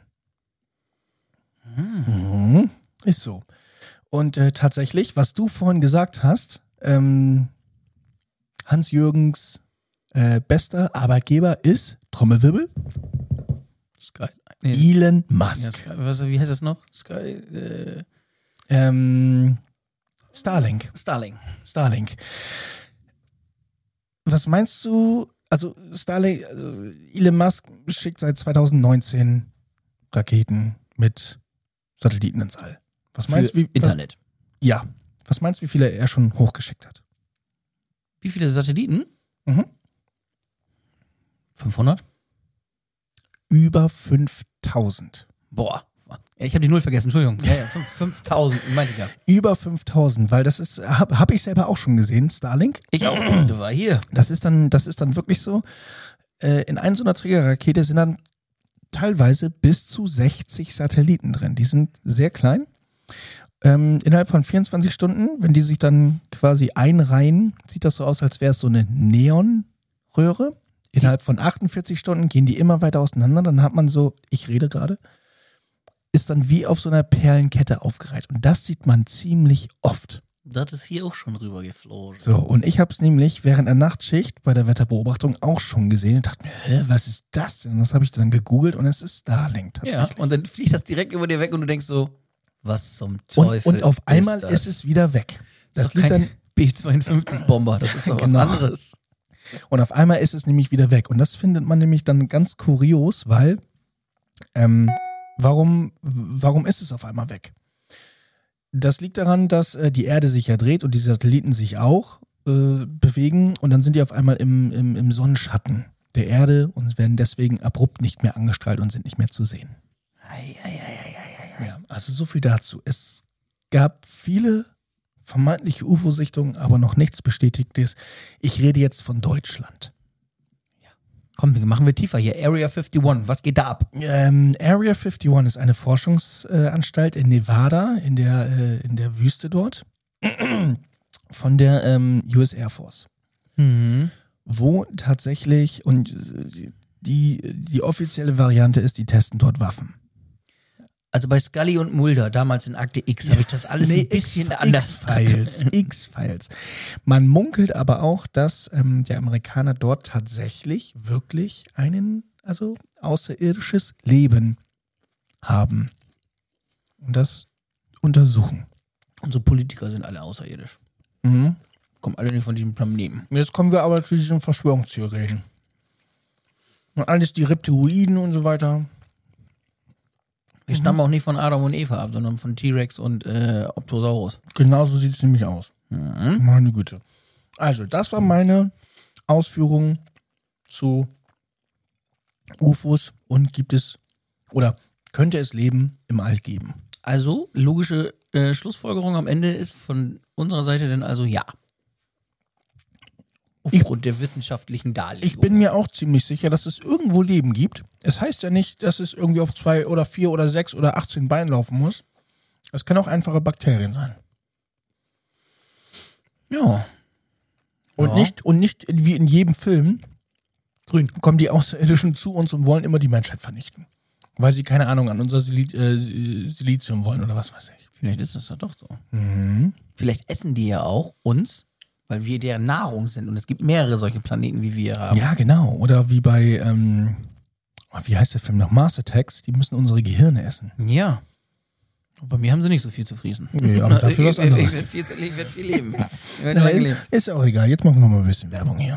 Speaker 1: Mhm. Ist so. Und äh, tatsächlich, was du vorhin gesagt hast, ähm, Hans-Jürgens äh, bester Arbeitgeber ist, Trommelwirbel,
Speaker 3: Sky. Nee.
Speaker 1: Elon
Speaker 3: Ja,
Speaker 1: Musk.
Speaker 3: Sky, was, wie heißt das noch? Sky. Äh,
Speaker 1: Ähm, Starlink.
Speaker 3: Starlink.
Speaker 1: Starlink. Was meinst du, also Starlink, also Elon Musk schickt seit zweitausendneunzehn Raketen mit Satelliten ins All. Was meinst du, wie
Speaker 3: Internet.
Speaker 1: Was, ja. Was meinst du, wie viele er schon hochgeschickt hat?
Speaker 3: Wie viele Satelliten?
Speaker 1: Mhm.
Speaker 3: fünfhundert?
Speaker 1: Über fünftausend.
Speaker 3: Boah. Ich habe die Null vergessen, Entschuldigung. Ja, ja, fünftausend, meinte ich ja.
Speaker 1: Über fünftausend, weil das ist, habe hab ich selber auch schon gesehen, Starlink.
Speaker 3: Ich auch, du war hier.
Speaker 1: Das ist dann, das ist dann wirklich so. Äh, in einer so einer Trägerrakete sind dann teilweise bis zu sechzig Satelliten drin. Die sind sehr klein. Ähm, innerhalb von vierundzwanzig Stunden, wenn die sich dann quasi einreihen, sieht das so aus, als wäre es so eine Neonröhre. Innerhalb von achtundvierzig Stunden gehen die immer weiter auseinander. Dann hat man so, ich rede gerade, ist dann wie auf so einer Perlenkette aufgereiht. Und das sieht man ziemlich oft.
Speaker 3: Das ist hier auch schon rübergeflogen.
Speaker 1: So, und ich habe es nämlich während der Nachtschicht bei der Wetterbeobachtung auch schon gesehen und dachte mir, hä, was ist das denn? Und das habe ich dann gegoogelt und es ist Starlink
Speaker 3: Ja,
Speaker 1: tatsächlich.
Speaker 3: und dann fliegt das direkt über dir weg und du denkst so, was zum
Speaker 1: Und,
Speaker 3: Teufel
Speaker 1: und auf einmal
Speaker 3: ist, das?
Speaker 1: ist es wieder weg.
Speaker 3: Das
Speaker 1: Das
Speaker 3: ist
Speaker 1: liegt
Speaker 3: kein
Speaker 1: dann,
Speaker 3: B zweiundfünfzig-Bomber, das ist doch was
Speaker 1: Genau.
Speaker 3: anderes.
Speaker 1: und auf einmal ist es nämlich wieder weg. Und das findet man nämlich dann ganz kurios, weil ähm, warum, warum ist es auf einmal weg? Das liegt daran, dass äh, die Erde sich ja dreht und die Satelliten sich auch äh, bewegen und dann sind die auf einmal im, im, im Sonnenschatten der Erde und werden deswegen abrupt nicht mehr angestrahlt und sind nicht mehr zu sehen.
Speaker 3: Ei, ei, ei, ei, ei, ei.
Speaker 1: Ja, also so viel dazu. Es gab viele vermeintliche U F O-Sichtungen, aber noch nichts Bestätigtes. Ich rede jetzt von Deutschland.
Speaker 3: Komm, machen wir tiefer hier. Area einundfünfzig, was geht da ab?
Speaker 1: Ähm, Area einundfünfzig ist eine Forschungsanstalt in Nevada, in der, äh, in der Wüste dort. von der ähm, U S Air Force.
Speaker 3: Mhm.
Speaker 1: Wo tatsächlich, und die, die offizielle Variante ist, die testen dort Waffen.
Speaker 3: Also bei Scully und Mulder, damals in Akte X, habe ich das alles
Speaker 1: Nee,
Speaker 3: ein bisschen
Speaker 1: X-
Speaker 3: anders.
Speaker 1: X-Files. X-Files. Man munkelt aber auch, dass ähm, die Amerikaner dort tatsächlich wirklich einen, also außerirdisches Leben haben. Und das untersuchen.
Speaker 3: Unsere Politiker sind alle außerirdisch.
Speaker 1: Mhm.
Speaker 3: Kommen alle nicht von diesem Planeten.
Speaker 1: Jetzt kommen wir aber zu diesen Verschwörungstheorien. Und alles die Reptiloiden und so weiter.
Speaker 3: Wir stammen auch nicht von Adam und Eva ab, sondern von T-Rex und äh, Optosaurus.
Speaker 1: Genauso sieht es nämlich aus.
Speaker 3: Mhm.
Speaker 1: Meine Güte. Also, das war meine Ausführung zu U F Os und gibt es oder könnte es Leben im All geben?
Speaker 3: Also, logische äh, Schlussfolgerung am Ende ist von unserer Seite dann also ja. Aufgrund der wissenschaftlichen Darlegung.
Speaker 1: Ich bin mir auch ziemlich sicher, dass es irgendwo Leben gibt. Es heißt ja nicht, dass es irgendwie auf zwei oder vier oder sechs oder achtzehn Beinen laufen muss. Es können auch einfache Bakterien sein.
Speaker 3: Ja.
Speaker 1: Und,
Speaker 3: Ja.
Speaker 1: nicht, und nicht wie in jedem Film grün kommen die Außerirdischen zu uns und wollen immer die Menschheit vernichten. Weil sie, keine Ahnung, an unser Sili- äh, Silizium wollen oder was weiß ich.
Speaker 3: Vielleicht ist das ja doch so.
Speaker 1: Mhm.
Speaker 3: Vielleicht essen die ja auch uns, weil wir deren Nahrung sind. Und es gibt mehrere solche Planeten, wie wir haben.
Speaker 1: Ja, genau. Oder wie bei, ähm, wie heißt der Film noch? Mars Attacks, die müssen unsere Gehirne essen.
Speaker 3: Ja. Und bei mir haben sie nicht so viel zu friesen.
Speaker 1: Nee, aber dafür was
Speaker 3: Ich- ich-
Speaker 1: anderes.
Speaker 3: Ich werde viel, ich werd viel leben. Ich werd
Speaker 1: Ja,
Speaker 3: lange leben.
Speaker 1: ist ja auch egal. Jetzt machen wir mal ein bisschen Werbung hier.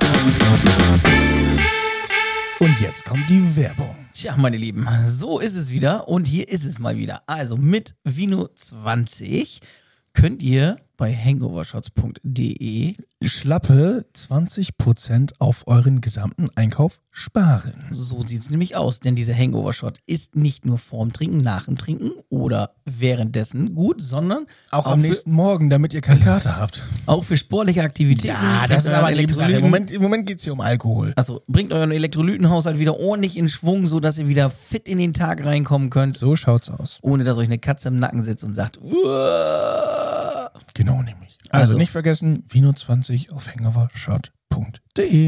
Speaker 1: Und jetzt kommt die Werbung.
Speaker 3: Tja, meine Lieben, so ist es wieder und hier ist es mal wieder. Also mit Vino zwanzig könnt ihr bei hangovershots punkt de
Speaker 1: Schlappe zwanzig Prozent auf euren gesamten Einkauf sparen.
Speaker 3: So sieht's nämlich aus, denn dieser Hangover-Shot ist nicht nur vorm Trinken, nach dem Trinken oder währenddessen gut, sondern
Speaker 1: Auch, am
Speaker 3: für,
Speaker 1: nächsten Morgen, damit ihr keine Karte habt.
Speaker 3: auch für sportliche Aktivitäten.
Speaker 1: Ja, das ist
Speaker 3: Bringt
Speaker 1: aber
Speaker 3: euren
Speaker 1: eine Nebensache. Im
Speaker 3: Elektrolyten-
Speaker 1: Moment, im Moment geht es hier um Alkohol.
Speaker 3: Also bringt euren Elektrolytenhaushalt wieder ordentlich in Schwung, sodass ihr wieder fit in den Tag reinkommen könnt,
Speaker 1: So schaut's aus.
Speaker 3: ohne dass euch eine Katze im Nacken sitzt und sagt, "Uah."
Speaker 1: Genau nämlich. Also,
Speaker 3: Also.
Speaker 1: nicht vergessen, Vino zwanzig auf hangovershot punkt de.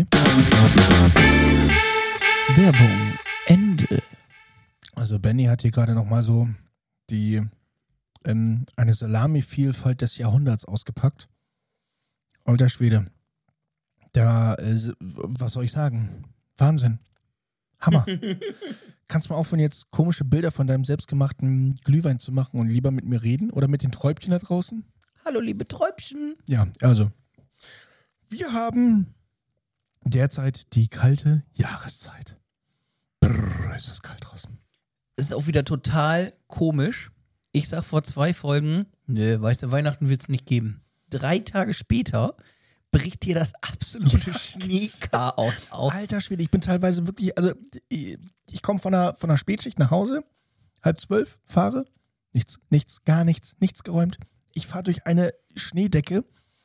Speaker 3: Werbung Ende.
Speaker 1: Also Benny hat hier gerade nochmal so die ähm, eine Salami-Vielfalt des Jahrhunderts ausgepackt. Alter Schwede. Da, äh, was soll ich sagen? Wahnsinn. Hammer. Kannst du mal aufhören, jetzt komische Bilder von deinem selbstgemachten Glühwein zu machen und lieber mit mir reden? Oder mit den Träubchen da draußen?
Speaker 3: Hallo liebe Träubchen.
Speaker 1: Ja, also. Wir haben derzeit die kalte Jahreszeit. Brrr, ist das kalt draußen.
Speaker 3: Es ist auch wieder total komisch. Ich sag vor zwei Folgen, nö, weißt du, Weihnachten wird's nicht geben. Drei Tage später bricht hier das absolute Schneechaos aus.
Speaker 1: Alter Schwede, ich bin teilweise wirklich, also ich, ich komme von der, von der Spätschicht nach Hause, halb zwölf, fahre, nichts, nichts, gar nichts, nichts geräumt. Ich fahre durch eine Schneedecke.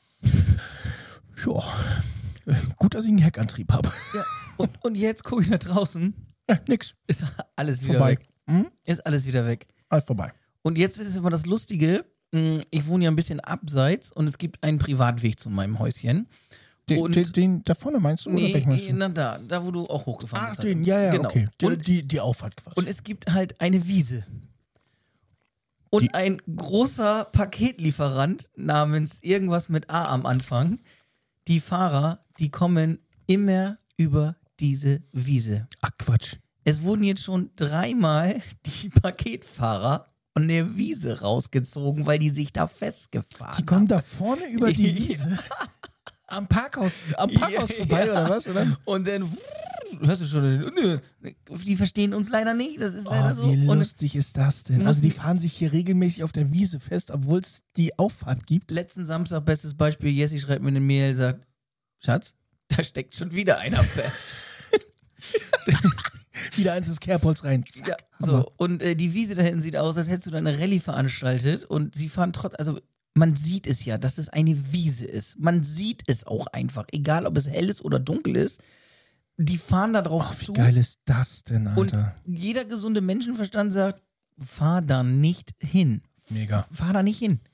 Speaker 1: Ja, gut, dass ich einen Heckantrieb habe.
Speaker 3: Ja, und, und jetzt gucke ich nach draußen,
Speaker 1: Äh, nix,
Speaker 3: ist alles wieder
Speaker 1: vorbei.
Speaker 3: weg.
Speaker 1: Hm?
Speaker 3: Ist alles wieder weg.
Speaker 1: Alles vorbei.
Speaker 3: Und jetzt ist immer das Lustige, mh, ich wohne ja ein bisschen abseits und es gibt einen Privatweg zu meinem Häuschen.
Speaker 1: Den,
Speaker 3: Und
Speaker 1: den, den da vorne meinst du? oder
Speaker 3: nee,
Speaker 1: welchen meinst du?
Speaker 3: na da, da wo du auch hochgefahren
Speaker 1: Ach,
Speaker 3: bist.
Speaker 1: den, ja, ja,
Speaker 3: genau.
Speaker 1: okay. Die,
Speaker 3: Und,
Speaker 1: die, die Auffahrt quasi.
Speaker 3: und es gibt halt eine Wiese. Und
Speaker 1: Die-
Speaker 3: ein großer Paketlieferant namens irgendwas mit A am Anfang. Die Fahrer, die kommen immer über diese Wiese.
Speaker 1: Ach, Quatsch.
Speaker 3: Es wurden jetzt schon dreimal die Paketfahrer von der Wiese rausgezogen, weil die sich da festgefahren
Speaker 1: Die kommen
Speaker 3: haben.
Speaker 1: da vorne über die Wiese. Am Parkhaus, am Parkhaus
Speaker 3: Ja,
Speaker 1: vorbei,
Speaker 3: ja.
Speaker 1: oder was? Oder?
Speaker 3: Und dann hörst du schon, die verstehen uns leider nicht, das ist leider so.
Speaker 1: Oh, wie
Speaker 3: Und
Speaker 1: lustig ist das denn? Also die fahren sich hier regelmäßig auf der Wiese fest, obwohl es die Auffahrt gibt.
Speaker 3: letzten Samstag, bestes Beispiel, Jessie schreibt mir eine Mail, sagt, Schatz, da steckt schon wieder einer fest.
Speaker 1: Wieder eins ins Kerbholz rein. Zack,
Speaker 3: Ja,
Speaker 1: Hammer.
Speaker 3: so. Und äh, die Wiese da hinten sieht aus, als hättest du da eine Rallye veranstaltet und sie fahren trotz, also man sieht es ja, dass es eine Wiese ist. Man sieht es auch einfach, egal ob es hell ist oder dunkel ist. Die fahren da drauf
Speaker 1: Oh, wie
Speaker 3: zu.
Speaker 1: geil ist das denn,
Speaker 3: Und
Speaker 1: Alter?
Speaker 3: jeder gesunde Menschenverstand sagt, fahr da nicht hin.
Speaker 1: Mega.
Speaker 3: Fahr da nicht hin.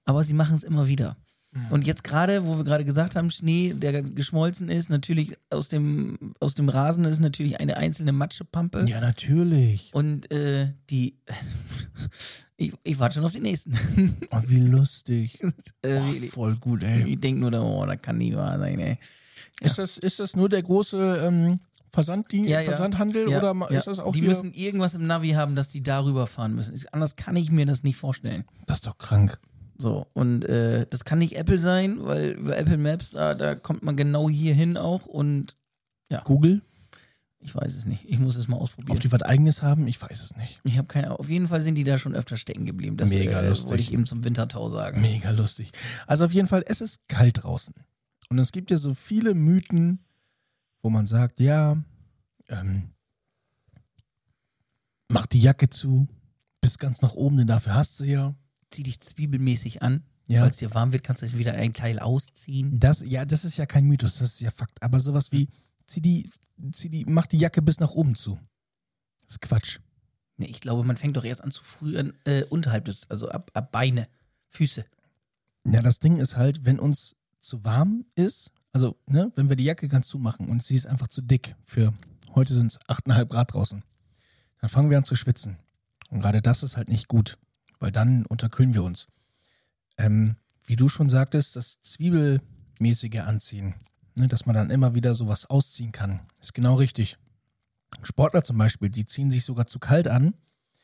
Speaker 3: aber sie machen es immer wieder. Und jetzt gerade, wo wir gerade gesagt haben, Schnee, der geschmolzen ist, natürlich aus dem, aus dem Rasen ist natürlich eine einzelne Matschepampe.
Speaker 1: Ja, natürlich.
Speaker 3: Und äh, die, ich, ich warte schon auf den nächsten.
Speaker 1: Oh, wie lustig.
Speaker 3: äh,
Speaker 1: Oh,
Speaker 3: wie-
Speaker 1: voll gut, ey.
Speaker 3: ich denke nur, da, oh, das kann nicht wahr sein, ey.
Speaker 1: Ist, das, ist das nur der große ähm, Versand, die,
Speaker 3: Ja, ja.
Speaker 1: Versandhandel
Speaker 3: Ja,
Speaker 1: oder ma-
Speaker 3: ja.
Speaker 1: ist das auch
Speaker 3: Die
Speaker 1: hier?
Speaker 3: müssen irgendwas im Navi haben, dass die darüber fahren müssen. Ist- Anders kann ich mir das nicht vorstellen.
Speaker 1: Das ist doch krank.
Speaker 3: So, und äh, das kann nicht Apple sein, weil über Apple Maps, da, da kommt man genau hier hin auch und
Speaker 1: Google,
Speaker 3: ich weiß es nicht. Ich muss es mal
Speaker 1: ob
Speaker 3: ausprobieren.
Speaker 1: die was Eigenes haben, ich weiß es nicht.
Speaker 3: Ich habe keine Auf jeden Fall sind die da schon öfter stecken geblieben. Das
Speaker 1: Mega
Speaker 3: äh,
Speaker 1: lustig.
Speaker 3: wollte ich eben zum Wintertau sagen.
Speaker 1: Mega lustig. Also auf jeden Fall, es ist kalt draußen. Und es gibt ja so viele Mythen, wo man sagt, ja, ähm, mach die Jacke zu, bis ganz nach oben, denn dafür hast du ja.
Speaker 3: Zieh dich zwiebelmäßig an.
Speaker 1: Ja.
Speaker 3: Falls dir warm wird, kannst du wieder ein Teil ausziehen.
Speaker 1: Das, ja, das ist ja kein Mythos, das ist ja Fakt. Aber sowas wie, zieh die, zieh die, mach die Jacke bis nach oben zu. Das ist Quatsch.
Speaker 3: Nee, ich glaube, man fängt doch erst an zu früh äh, unterhalb des, also ab, ab Beine, Füße.
Speaker 1: Ja, das Ding ist halt, wenn uns zu warm ist, also, ne, wenn wir die Jacke ganz zumachen und sie ist einfach zu dick für, heute sind es acht Komma fünf Grad draußen, dann fangen wir an zu schwitzen. Und gerade das ist halt nicht gut, weil dann unterkühlen wir uns. Ähm, wie du schon sagtest, das zwiebelmäßige Anziehen, ne, dass man dann immer wieder sowas ausziehen kann, ist genau richtig. Sportler zum Beispiel, die ziehen sich sogar zu kalt an,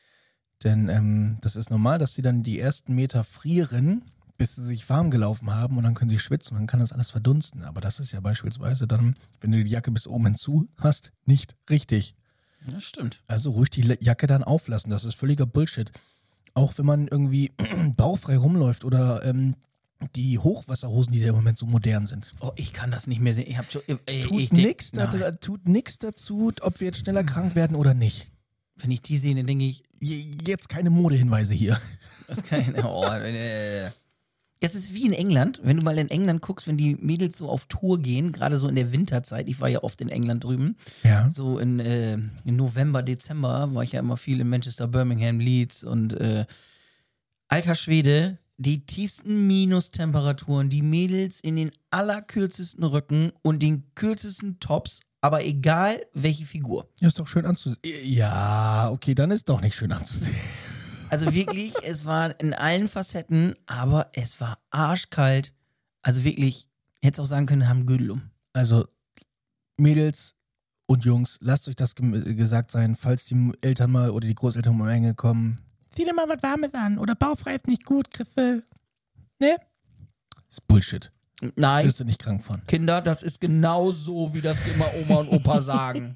Speaker 1: denn ähm, das ist normal, dass sie dann die ersten Meter frieren, bis sie sich warm gelaufen haben und dann können sie schwitzen und dann kann das alles verdunsten. Aber das ist ja beispielsweise dann, wenn du die Jacke bis oben hinzu hast, nicht richtig.
Speaker 3: Das stimmt.
Speaker 1: Also ruhig die Le- Jacke dann auflassen, das ist völliger Bullshit. Auch wenn man irgendwie bauchfrei rumläuft oder ähm, die Hochwasserhosen, die ja im Moment so modern sind.
Speaker 3: Oh, ich kann das nicht mehr sehen. Ich hab schon, ey,
Speaker 1: Tut
Speaker 3: ich denk-
Speaker 1: nichts
Speaker 3: Nein.
Speaker 1: da, tut nix dazu, ob wir jetzt schneller krank werden oder nicht.
Speaker 3: Wenn ich die sehe, dann denke ich,
Speaker 1: Je- Jetzt keine Modehinweise hier.
Speaker 3: das kann ich, oh, äh. Das ist wie in England, wenn du mal in England guckst, wenn die Mädels so auf Tour gehen, gerade so in der Winterzeit, ich war ja oft in England drüben,
Speaker 1: Ja.
Speaker 3: so in, äh, in November, Dezember war ich ja immer viel in Manchester, Birmingham, Leeds und äh, alter Schwede, die tiefsten Minustemperaturen, die Mädels in den allerkürzesten Röcken und den kürzesten Tops, aber egal welche Figur.
Speaker 1: Ja, ist doch schön anzusehen. Ja, okay, dann ist doch nicht schön anzusehen.
Speaker 3: Also wirklich, es war in allen Facetten, aber es war arschkalt. Also wirklich, hätte auch sagen können, haben Gürtel um.
Speaker 1: Also, Mädels und Jungs, lasst euch das gem- gesagt sein, falls die Eltern mal oder die Großeltern um die Enge kommen. Zieh dir mal was Warmes an oder bauchfrei ist nicht gut, Chrisse. Ne? Ist Bullshit.
Speaker 3: Nein,
Speaker 1: Wirst du nicht krank von.
Speaker 3: Kinder, das ist genau so, wie das immer Oma und Opa sagen.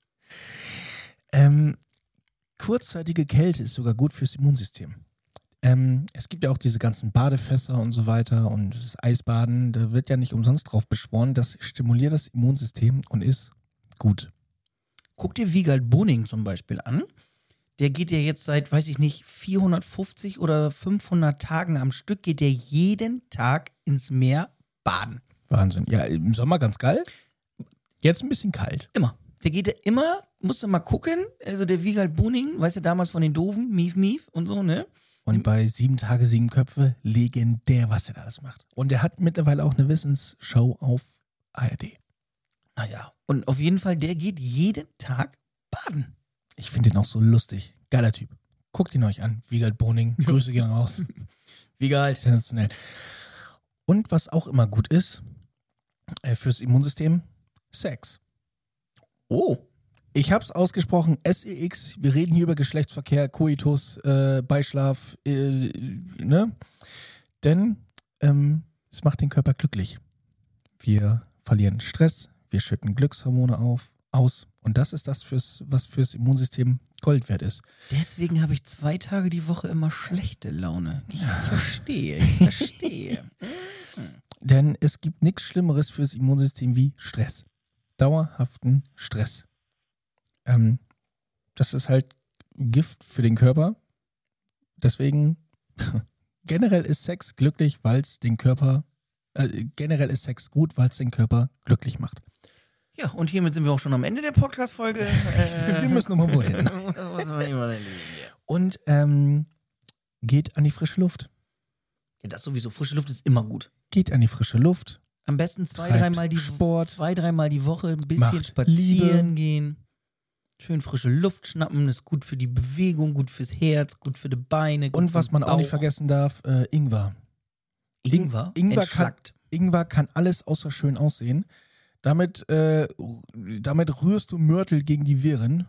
Speaker 1: Ähm, kurzzeitige Kälte ist sogar gut fürs Immunsystem. Ähm, es gibt ja auch diese ganzen Badefässer und so weiter und das Eisbaden, da wird ja nicht umsonst drauf beschworen, das stimuliert das Immunsystem und ist gut.
Speaker 3: Guck dir Wiegald Boning zum Beispiel an. Der geht ja jetzt seit, weiß ich nicht, vierhundertfünfzig oder fünfhundert Tagen am Stück, geht der jeden Tag ins Meer baden.
Speaker 1: Wahnsinn. Ja, im Sommer ganz geil. Jetzt ein bisschen kalt.
Speaker 3: Immer. Der geht ja immer, musst du mal gucken, also der Wiegald Boning, weißt du, damals von den Doofen, Mief Mief und so, ne?
Speaker 1: Und bei Sieben Tage, Sieben Köpfe, legendär, was er da alles macht. Und er hat mittlerweile auch eine Wissensshow auf A R D.
Speaker 3: Naja, und auf jeden Fall, der geht jeden Tag baden.
Speaker 1: Ich finde ihn auch so lustig. Geiler Typ. Guckt ihn euch an. Wiegald Boning. Grüße gehen raus.
Speaker 3: Wiegald.
Speaker 1: Sensationell. Und was auch immer gut ist, äh, fürs Immunsystem, Sex.
Speaker 3: Oh.
Speaker 1: Ich hab's ausgesprochen, S E X, wir reden hier über Geschlechtsverkehr, Koitus, äh, Beischlaf, äh, ne? Denn ähm, es macht den Körper glücklich. Wir verlieren Stress, wir schütten Glückshormone auf, aus und das ist das, fürs, was fürs Immunsystem Gold wert ist.
Speaker 3: Deswegen habe ich zwei Tage die Woche immer schlechte Laune. Ich verstehe, ich verstehe.
Speaker 1: Denn es gibt nichts Schlimmeres fürs Immunsystem wie Stress. Dauerhaften Stress. Ähm, das ist halt Gift für den Körper. Deswegen, generell ist Sex glücklich, weil es den Körper, äh, generell ist Sex gut, weil es den Körper glücklich macht.
Speaker 3: Ja, und hiermit sind wir auch schon am Ende der Podcast-Folge. Äh,
Speaker 1: Wir müssen nochmal wohin. Und ähm, geht an die frische Luft.
Speaker 3: Ja, das sowieso. Frische Luft ist immer gut.
Speaker 1: Geht an die frische Luft.
Speaker 3: Am besten zwei,
Speaker 1: Treibt
Speaker 3: dreimal die
Speaker 1: Sport.
Speaker 3: zwei, dreimal die Woche ein bisschen
Speaker 1: Macht
Speaker 3: spazieren
Speaker 1: Liebe.
Speaker 3: gehen. Schön frische Luft schnappen, ist gut für die Bewegung, gut fürs Herz, gut für die Beine. Gut
Speaker 1: Und was
Speaker 3: für
Speaker 1: man
Speaker 3: den
Speaker 1: auch nicht
Speaker 3: Bauch.
Speaker 1: vergessen darf, äh, Ingwer.
Speaker 3: Ingwer,
Speaker 1: Ingwer kann,
Speaker 3: entschlackt.
Speaker 1: Ingwer kann alles außer schön aussehen. Damit, äh, r- damit rührst du Mörtel gegen die Viren.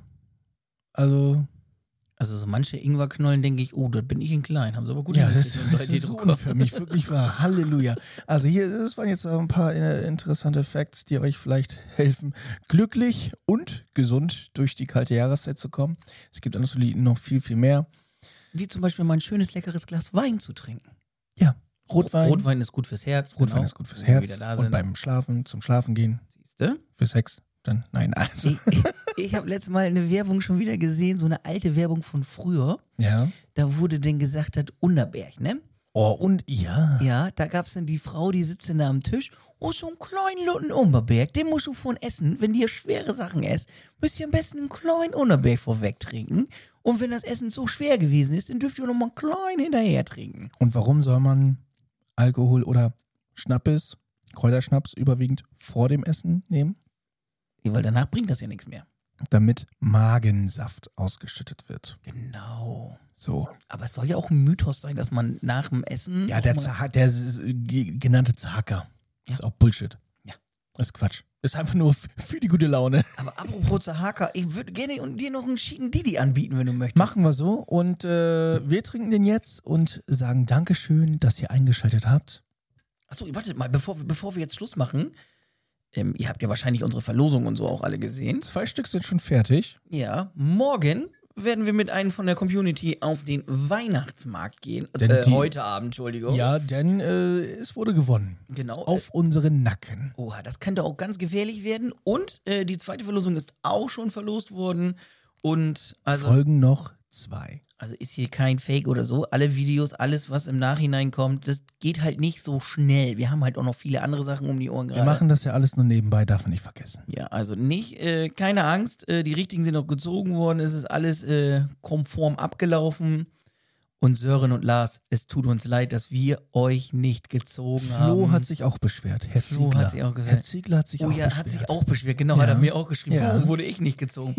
Speaker 1: Also,
Speaker 3: Also so manche Ingwerknollen denke ich, oh, da bin ich in klein. Haben sie aber gut
Speaker 1: ja, das,
Speaker 3: hingekriegt mit
Speaker 1: das
Speaker 3: dem
Speaker 1: ist so
Speaker 3: drei D-Drucker.
Speaker 1: unförmig, wirklich wahr. Halleluja. Also hier, das waren jetzt ein paar äh, interessante Facts, die euch vielleicht helfen, glücklich und gesund durch die kalte Jahreszeit zu kommen. Es gibt natürlich noch viel, viel mehr.
Speaker 3: Wie zum Beispiel mal ein schönes, leckeres Glas Wein zu trinken.
Speaker 1: Ja, Rotwein.
Speaker 3: Rotwein ist gut fürs Herz.
Speaker 1: Rotwein
Speaker 3: genau.
Speaker 1: ist gut fürs
Speaker 3: Wenn wir
Speaker 1: Herz.
Speaker 3: wieder da
Speaker 1: Und
Speaker 3: sind.
Speaker 1: beim Schlafen, zum Schlafen gehen,
Speaker 3: Siehste?
Speaker 1: für Sex, dann nein. Also,
Speaker 3: Ich, ich, ich habe letztes Mal eine Werbung schon wieder gesehen, so eine alte Werbung von früher.
Speaker 1: ja.
Speaker 3: Da wurde denn gesagt, hat Unterberg, ne?
Speaker 1: Oh, und ja.
Speaker 3: Ja, da gab's dann die Frau, die sitzt dann da am Tisch. Oh, so einen kleinen Lutten Unterberg, den musst du von essen. Wenn ihr schwere Sachen esst, müsst ihr am besten einen kleinen Unterberg vorweg trinken. Und wenn das Essen so schwer gewesen ist, dann dürft ihr noch mal einen kleinen hinterher trinken.
Speaker 1: Und warum soll man Alkohol oder Schnappes, Kräuterschnaps überwiegend vor dem Essen nehmen?
Speaker 3: Ja, weil danach bringt das ja nichts mehr.
Speaker 1: Damit Magensaft ausgeschüttet wird.
Speaker 3: Genau.
Speaker 1: So.
Speaker 3: Aber es soll ja auch ein Mythos sein, dass man nach dem Essen.
Speaker 1: Ja,
Speaker 3: auch
Speaker 1: der,
Speaker 3: mal-
Speaker 1: Zaha- der s- ge- genannte Zahaker.
Speaker 3: Ja.
Speaker 1: Ist auch Bullshit.
Speaker 3: Ja.
Speaker 1: Das ist Quatsch. Ist einfach nur f- für die gute Laune.
Speaker 3: Aber apropos Zahaka, ich würde gerne dir noch einen Schieden Didi anbieten, wenn du möchtest.
Speaker 1: Machen wir so. Und äh, wir trinken den jetzt und sagen Dankeschön, dass ihr eingeschaltet habt.
Speaker 3: Achso, wartet mal, bevor, wir- bevor wir jetzt Schluss machen. Ähm, ihr habt ja wahrscheinlich unsere Verlosung und so auch alle gesehen.
Speaker 1: Zwei Stück sind schon fertig.
Speaker 3: Ja, morgen werden wir mit einem von der Community auf den Weihnachtsmarkt gehen.
Speaker 1: Denn
Speaker 3: Äh,
Speaker 1: die-
Speaker 3: heute Abend, Entschuldigung.
Speaker 1: Ja, denn äh, es wurde gewonnen.
Speaker 3: Genau.
Speaker 1: Auf unseren Nacken.
Speaker 3: Oha, das könnte auch ganz gefährlich werden. Und äh, die zweite Verlosung ist auch schon verlost worden. Und also,
Speaker 1: Folgen noch zwei.
Speaker 3: also ist hier kein Fake oder so. Alle Videos, alles, was im Nachhinein kommt, das geht halt nicht so schnell. Wir haben halt auch noch viele andere Sachen um die Ohren
Speaker 1: Wir
Speaker 3: gerade.
Speaker 1: machen das ja alles nur nebenbei, darf man nicht vergessen.
Speaker 3: Ja, also nicht, äh, keine Angst, äh, die richtigen sind auch gezogen worden, es ist alles äh, konform abgelaufen. Und Sören und Lars, es tut uns leid, dass wir euch nicht gezogen haben.
Speaker 1: Flo hat sich auch beschwert. Herr
Speaker 3: Flo
Speaker 1: Ziegler.
Speaker 3: hat sich auch gesagt.
Speaker 1: Herr Ziegler hat sich
Speaker 3: Oh
Speaker 1: auch
Speaker 3: ja,
Speaker 1: beschwert.
Speaker 3: hat sich auch beschwert, genau,
Speaker 1: Ja.
Speaker 3: hat er mir auch geschrieben.
Speaker 1: Ja.
Speaker 3: Warum wurde ich nicht gezogen?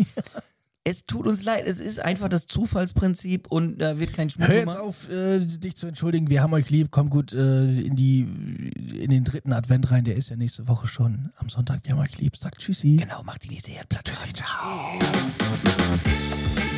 Speaker 3: Es tut uns leid, es ist einfach das Zufallsprinzip und da wird kein Schmuck
Speaker 1: Hör jetzt
Speaker 3: gemacht.
Speaker 1: auf, äh, dich zu entschuldigen. Wir haben euch lieb. Kommt gut äh, in, die, in den dritten Advent rein. Der ist ja nächste Woche schon am Sonntag. Wir haben euch lieb. Sagt Tschüssi.
Speaker 3: Genau, macht die nächste Erdplatte. Tschüssi, ciao.